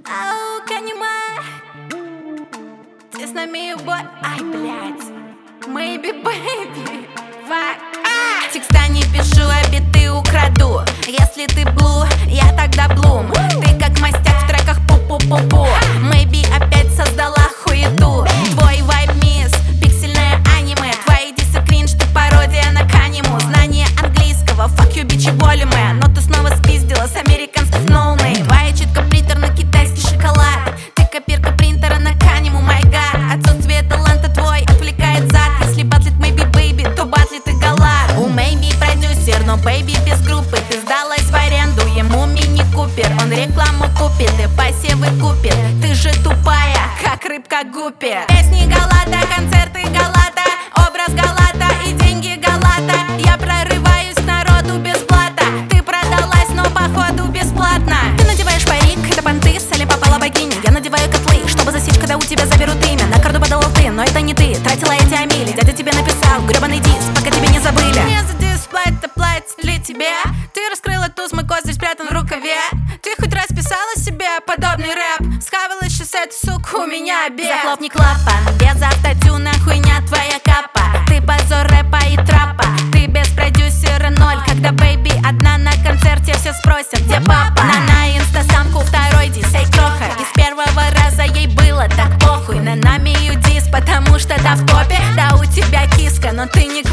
Ау, Канима, ты с нами бой. Ай, блядь. Maybe, baby. Fuck. Текста не пишу, а биты украду. Если ты блу, я тогда блум. Ты как мастяк в треках пу-пу-пу-пу. Maybe опять создала хуету. Твой вайб мисс, пиксельное аниме. Твои дисы кринж, ты пародия на Каниму. Знание английского, fuck you, бичи болиме. Но ты снова спиздила с американских ноунейм. Твоя читка принтер на китайский шоколад. Ты копирка принтера на Каниму, my god. Отсутствие таланта твой отвлекает зад. Если батлит maybe baby, то батлит и галат. У maybe продюсер, но baby без группы. Ты сдалась в аренду, ему мини-купер. Он рекламу купит и посевы купит. Ты же тупая, как рыбка гуппи. Песни Галата, концерты Галата, образ Галата и деньги Галата. Я прорываюсь к народу бесплатно. Ты продалась, но походу бесплатно. Ты надеваешь парик, это понты, соли попала богиня. Я надеваю котлы, чтобы засечь, когда у тебя заберут имя. На карду подал ты, но это не ты. Тратила эти амили, дядя тебе написал гребаный диск, пока тебя не забыли. Мне за дисплей это платит ли тебе? Ты раскрыла туз, мой козырь спрятан в рукаве. Ты хоть раз писала себе подобный рэп? Схавала сейчас эту суку, у меня обед. Захлопни клапан, без автотюна хуйня твоя капа. Ты позор рэпа и трапа. Ты без продюсера ноль. Когда бэйби одна на концерте, все спросят, где папа. На инстасамку второй дис, эй кроха. И с первого раза ей было так похуй. На нами дис, потому что та в топе. Да у тебя киска, но ты не